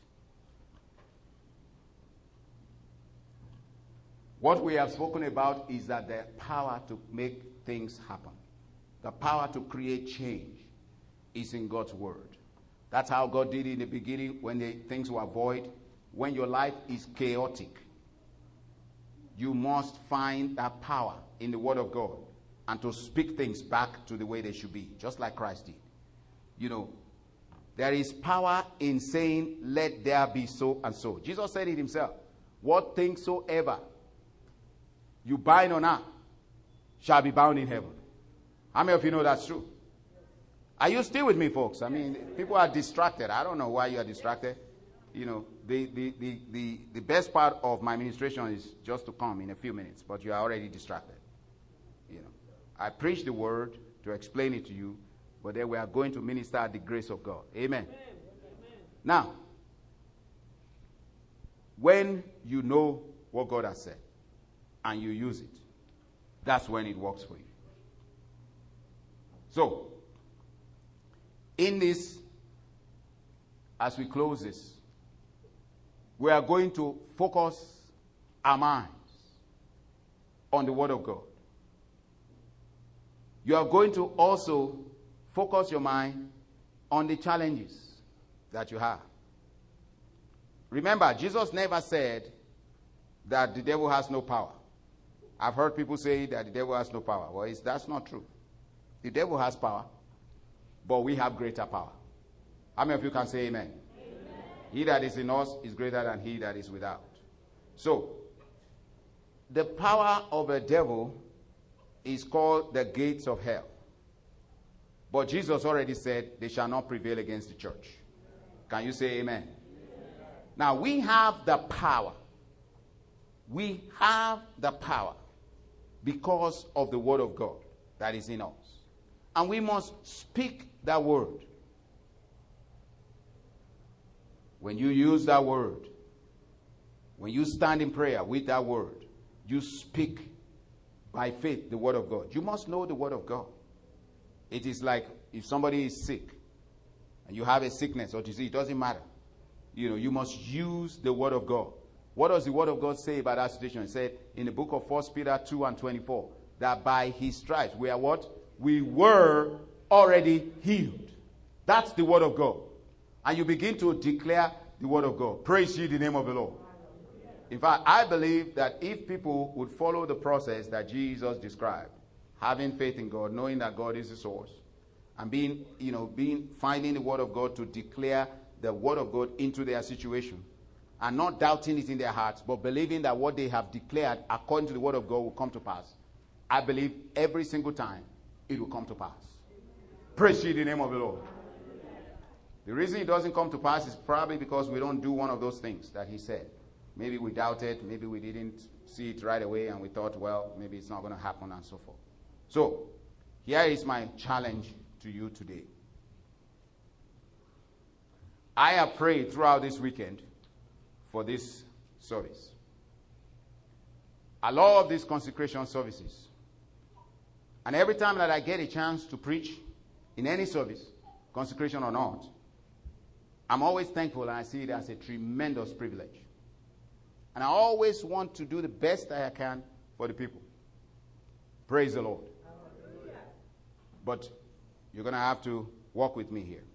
Speaker 1: What we have spoken about is that the power to make things happen, the power to create change, is in God's word. That's how God did it in the beginning when the things were void. When your life is chaotic, you must find that power in the word of God and to speak things back to the way they should be, just like Christ did. You know, there is power in saying, let there be so and so. Jesus said it himself. What things soever you bind on earth shall be bound in heaven. How many of you know that's true? Are you still with me, folks? I mean, people are distracted. I don't know why you are distracted. You know, the, the, the, the, the best part of my ministration is just to come in a few minutes, but you are already distracted. You know, I preach the word to explain it to you, but then we are going to minister at the grace of God. Amen. Amen. Now, when you know what God has said and you use it, that's when it works for you. So, in this, as we close this, we are going to focus our minds on the Word of God. You are going to also focus your mind on the challenges that you have. Remember, Jesus never said that the devil has no power. I've heard people say that the devil has no power. Well, it's, that's not true. The devil has power, but we have greater power. How many of you can say amen? Amen? He that is in us is greater than he that is without. So, the power of the devil is called the gates of hell. But Jesus already said they shall not prevail against the church. Can you say amen? Amen? Now, we have the power. We have the power because of the Word of God that is in us. And we must speak that word. When you use that word, when you stand in prayer with that word, you speak by faith the Word of God. You must know the Word of God. It is like if somebody is sick and you have a sickness or disease, it doesn't matter. You know, you must use the Word of God. What does the Word of God say about that situation? It said in the book of First Peter two and twenty-four that by his stripes we are what? We were already healed. That's the Word of God. And you begin to declare the Word of God. Praise ye the name of the Lord. In fact, I believe that if people would follow the process that Jesus described, having faith in God, knowing that God is the source, and being, you know, being finding the Word of God to declare the Word of God into their situation, and not doubting it in their hearts, but believing that what they have declared according to the Word of God will come to pass, I believe every single time it will come to pass. Praise ye the name of the Lord. The reason it doesn't come to pass is probably because we don't do one of those things that he said. Maybe we doubted, maybe we didn't see it right away, and we thought, well, maybe it's not going to happen, and so forth. So, here is my challenge to you today. I have prayed throughout this weekend for this service. I love these consecration services. And every time that I get a chance to preach in any service, consecration or not, I'm always thankful and I see it as a tremendous privilege. And I always want to do the best that I can for the people. Praise the Lord. Hallelujah. But you're going to have to walk with me here.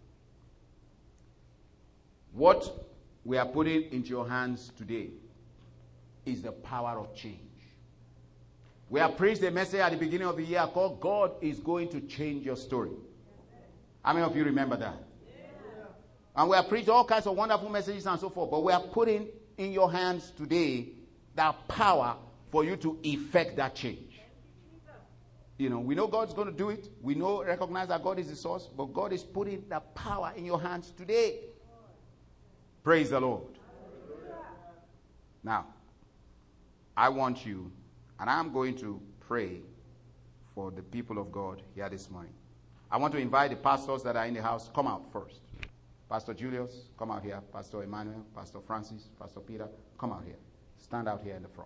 Speaker 1: What we are putting into your hands today is the power of change. We have preached a message at the beginning of the year called God is going to change your story. How many of you remember that? Yeah. And we have preached all kinds of wonderful messages and so forth, but we are putting in your hands today that power for you to effect that change. You know, we know God's going to do it. We know, recognize that God is the source, but God is putting that power in your hands today. Praise the Lord. Now, I want you, and I'm going to pray for the people of God here this morning. I want to invite the pastors that are in the house, come out first. Pastor Julius, come out here. Pastor Emmanuel, Pastor Francis, Pastor Peter, come out here. Stand out here in the front.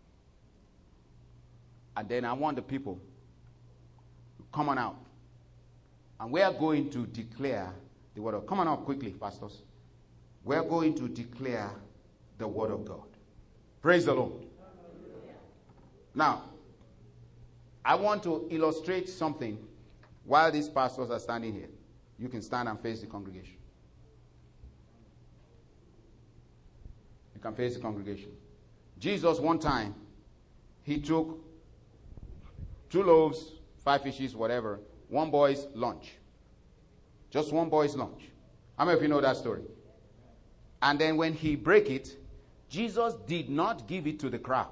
Speaker 1: And then I want the people to come on out. And we are going to declare the word of God. Come on out quickly, pastors. We are going to declare the word of God. Praise the Lord. Now, I want to illustrate something while these pastors are standing here. You can stand and face the congregation. You can face the congregation. Jesus, one time, he took two loaves, five fishes, whatever, one boy's lunch. Just one boy's lunch. How many of you know that story? And then when he broke it, Jesus did not give it to the crowd.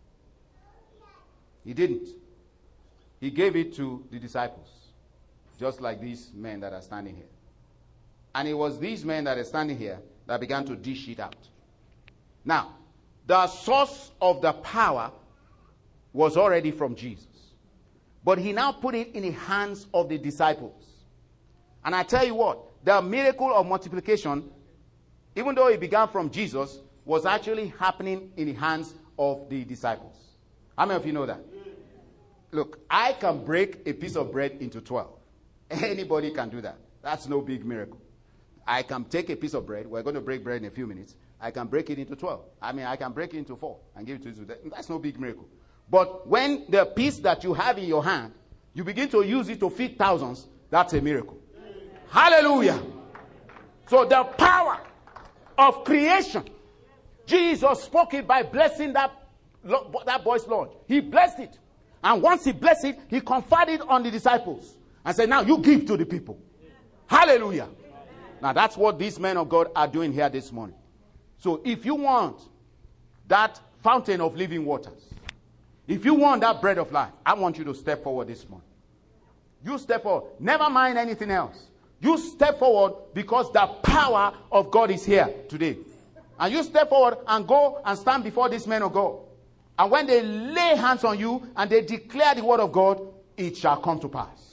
Speaker 1: He didn't. He gave it to the disciples, just like these men that are standing here. And it was these men that are standing here that began to dish it out. Now, the source of the power was already from Jesus. But he now put it in the hands of the disciples. And I tell you what, the miracle of multiplication, even though it began from Jesus, was actually happening in the hands of the disciples. How many of you know that? Look, I can break a piece of bread into twelve. Anybody can do that. That's no big miracle. I can take a piece of bread. We're going to break bread in a few minutes. I can break it into twelve. I mean, I can break it into four and give it to you. That's no big miracle. But when the piece that you have in your hand, you begin to use it to feed thousands, that's a miracle. Hallelujah. So the power of creation, Jesus spoke it by blessing that, that boy's lunch. He blessed it. And once he blessed it, he conferred it on the disciples and said, now you give to the people. Hallelujah. Now that's what these men of God are doing here this morning. So if you want that fountain of living waters, if you want that bread of life, I want you to step forward this morning. You step forward. Never mind anything else. You step forward because the power of God is here today. And you step forward and go and stand before these men of God. And when they lay hands on you and they declare the word of God, it shall come to pass.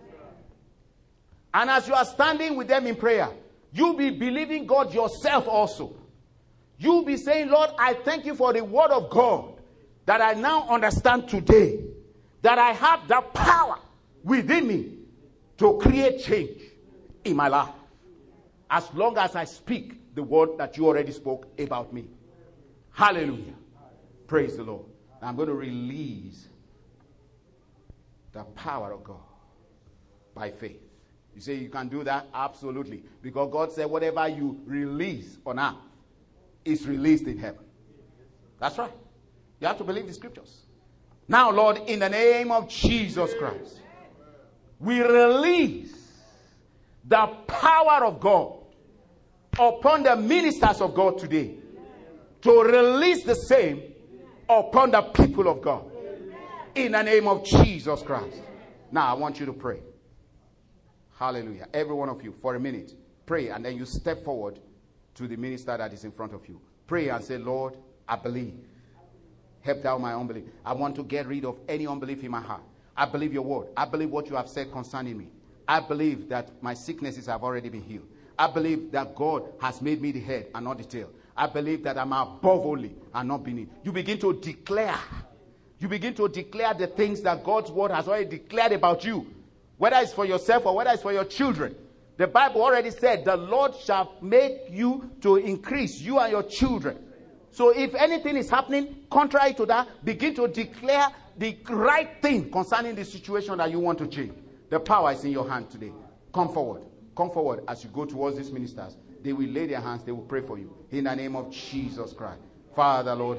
Speaker 1: And as you are standing with them in prayer, you be believing God yourself also. You be saying, Lord, I thank you for the word of God that I now understand today. That I have the power within me to create change in my life. As long as I speak the word that you already spoke about me. Hallelujah. Praise the Lord. I'm going to release the power of God by faith. You say you can do that? Absolutely. Because God said whatever you release on earth is released in heaven. That's right. You have to believe the scriptures. Now, Lord, in the name of Jesus Christ, we release the power of God upon the ministers of God today to release the same upon the people of God in the name of Jesus Christ. Now, I want you to pray. Hallelujah. Every one of you, for a minute, pray, and then you step forward to the minister that is in front of you. Pray and say, Lord, I believe. Help thou my unbelief. I want to get rid of any unbelief in my heart. I believe your word. I believe what you have said concerning me. I believe that my sicknesses have already been healed. I believe that God has made me the head and not the tail. I believe that I'm above only and not beneath. You begin to declare. You begin to declare the things that God's word has already declared about you. Whether it's for yourself or whether it's for your children. The Bible already said the Lord shall make you to increase, you and your children. So if anything is happening contrary to that, begin to declare the right thing concerning the situation that you want to change. The power is in your hand today. Come forward. Come forward as you go towards these ministers. They will lay their hands. They will pray for you. In the name of Jesus Christ. Father, Lord.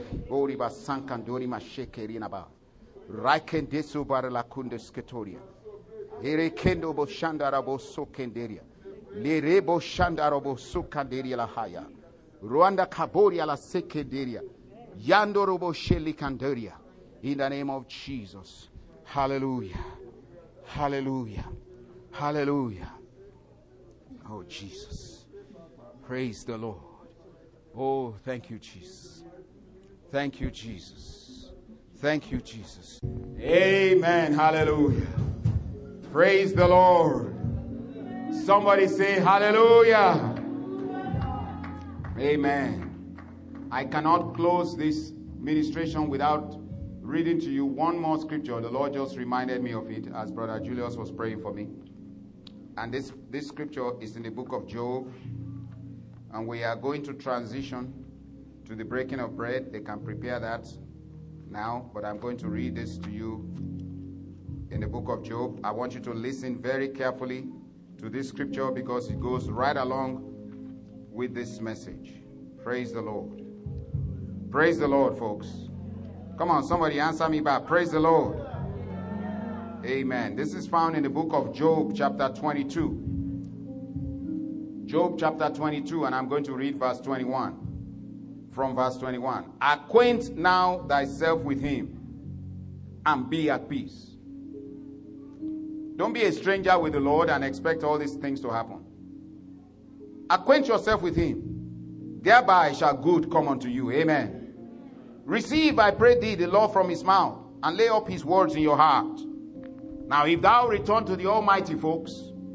Speaker 1: Rwanda Kaboria la Sekenderia. Yandorobo Sheli Kanderia. In the name of Jesus. Hallelujah. Hallelujah. Hallelujah. Oh, Jesus. Praise the Lord. Oh, thank you, Jesus. Thank you, Jesus. Thank you, Jesus. Amen. Hallelujah. Praise the Lord. Somebody say hallelujah. Amen. I cannot close this ministration without reading to you one more scripture. The Lord just reminded me of it as Brother Julius was praying for me. And this, this scripture is in the book of Job. And we are going to transition to the breaking of bread. They can prepare that now. But I'm going to read this to you in the book of Job. I want you to listen very carefully to this scripture because it goes right along with this message. Praise the Lord. Praise the Lord, folks. Come on, somebody answer me back. Praise the Lord. Amen. This is found in the book of Job, chapter twenty-two. Job, chapter twenty-two, and I'm going to read verse twenty-one. From verse twenty-one. Acquaint now thyself with him, and be at peace. Don't be a stranger with the Lord and expect all these things to happen. Acquaint yourself with him. Thereby shall good come unto you. Amen. Receive, I pray thee, the law from his mouth, and lay up his words in your heart. Now, if thou return to the Almighty, folks,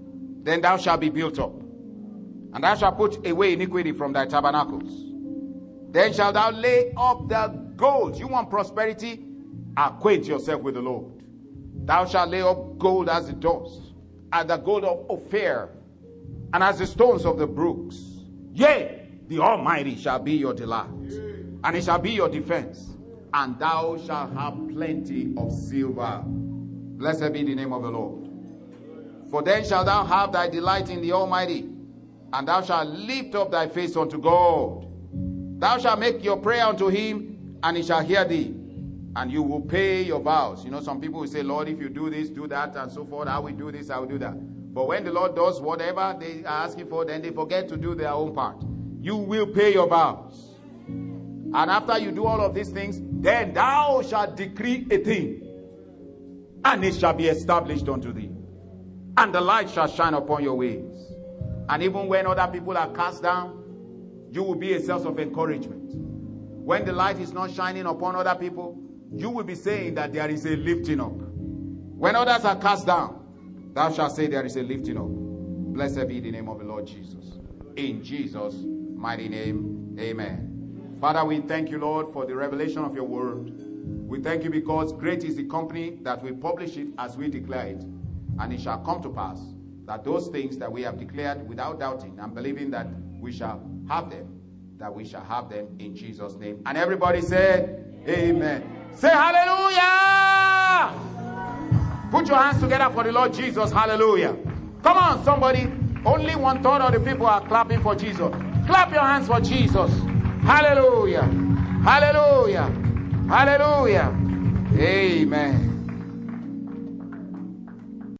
Speaker 1: then thou shalt be built up, and thou shalt put away iniquity from thy tabernacles. Then shalt thou lay up the gold. You want prosperity? Acquaint yourself with the Lord. Thou shalt lay up gold as the dust, as the gold of Ophir, and as the stones of the brooks. Yea, the Almighty shall be your delight, and it shall be your defense, and thou shalt have plenty of silver. Blessed be the name of the Lord. For then shalt thou have thy delight in the Almighty, and thou shalt lift up thy face unto God. Thou shalt make your prayer unto him, and he shall hear thee, and you will pay your vows. You know, some people will say, Lord, if you do this, do that, and so forth. I will do this, I will do that. But when the Lord does whatever they are asking for, then they forget to do their own part. You will pay your vows. And after you do all of these things, then thou shalt decree a thing, and it shall be established unto thee. And the light shall shine upon your ways. And even when other people are cast down, you will be a source of encouragement. When the light is not shining upon other people, you will be saying that there is a lifting up. When others are cast down, thou shalt say there is a lifting up. Blessed be the name of the Lord Jesus. In Jesus' mighty name, amen. Father, we thank you, Lord, for the revelation of your word. We thank you because great is the company that will publish it as we declare it. And it shall come to pass that those things that we have declared without doubting and believing that we shall have them, that we shall have them in Jesus' name. And everybody said, amen. Say hallelujah. Put your hands together for the Lord Jesus. Hallelujah. Come on, somebody. Only one third of the people are clapping for Jesus. Clap your hands for Jesus. Hallelujah. Hallelujah. Hallelujah. Amen.